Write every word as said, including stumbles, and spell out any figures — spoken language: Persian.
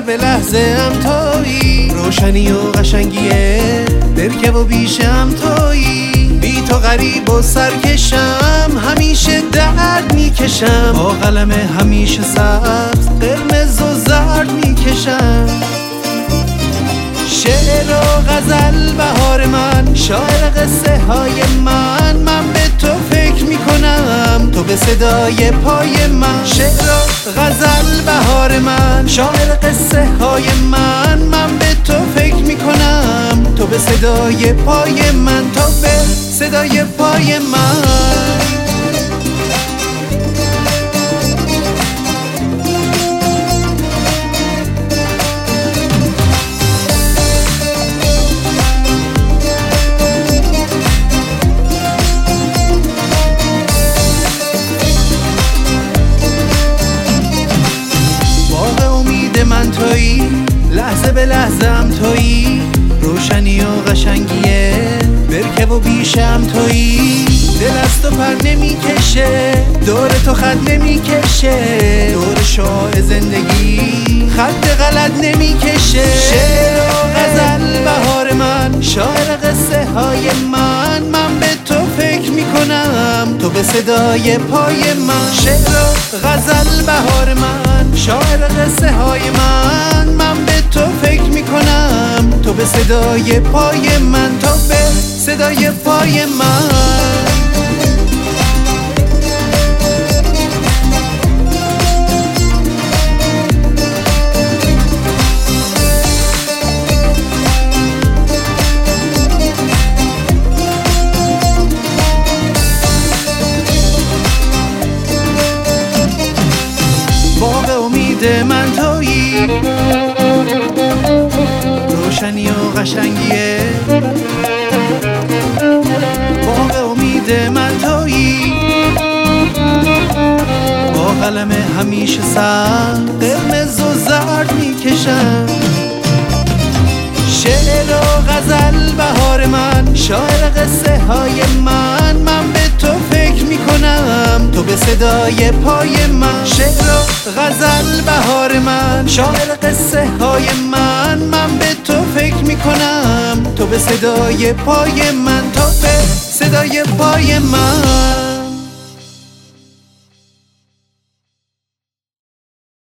به لحظه هم تویی، روشنی و قشنگیه برکه و بیشم تویی. بی تو غریب و سرکشم، همیشه درد میکشم، با قلم همیشه سبز قرمز و زرد میکشم. شعر و غزل بهار من، شاعر قصه های من، من به تو فکر میکنم تو به صدای پای من. شعر و غزل بهار من، شاعر قصه های من، من به تو فکر میکنم تو به صدای پای من، تو به صدای پای من. من تویی، لحظه به لحظه هم تویی، روشنی و قشنگیه برکه و بیشم تویی. دل از تو پر نمیکشه، دور تو خط نمیکشه، دور شاه زندگی خط غلط نمیکشه. شعر و غزل بهار من، شاعر قصه های من، من به تو فکر میکنم تو به صدای پای من. شعر و غزل بهار من، شاعر قصه های من، من به تو فکر میکنم تو به صدای پای من، تو به صدای پای من. باغ امید من تویی، روشنی و قشنگیه باغ امید من تویی، با قلم همیشه سر قرمز و زرد میکشم. شعر و غزل بهار من، شاعر قصه های من، من به تو فکر میکنم تو به صدای پای من. شعر و غزل بهار من، شاعر قصه های من، من به تو فکر میکنم تو به صدای پای من، تو به صدای پای من.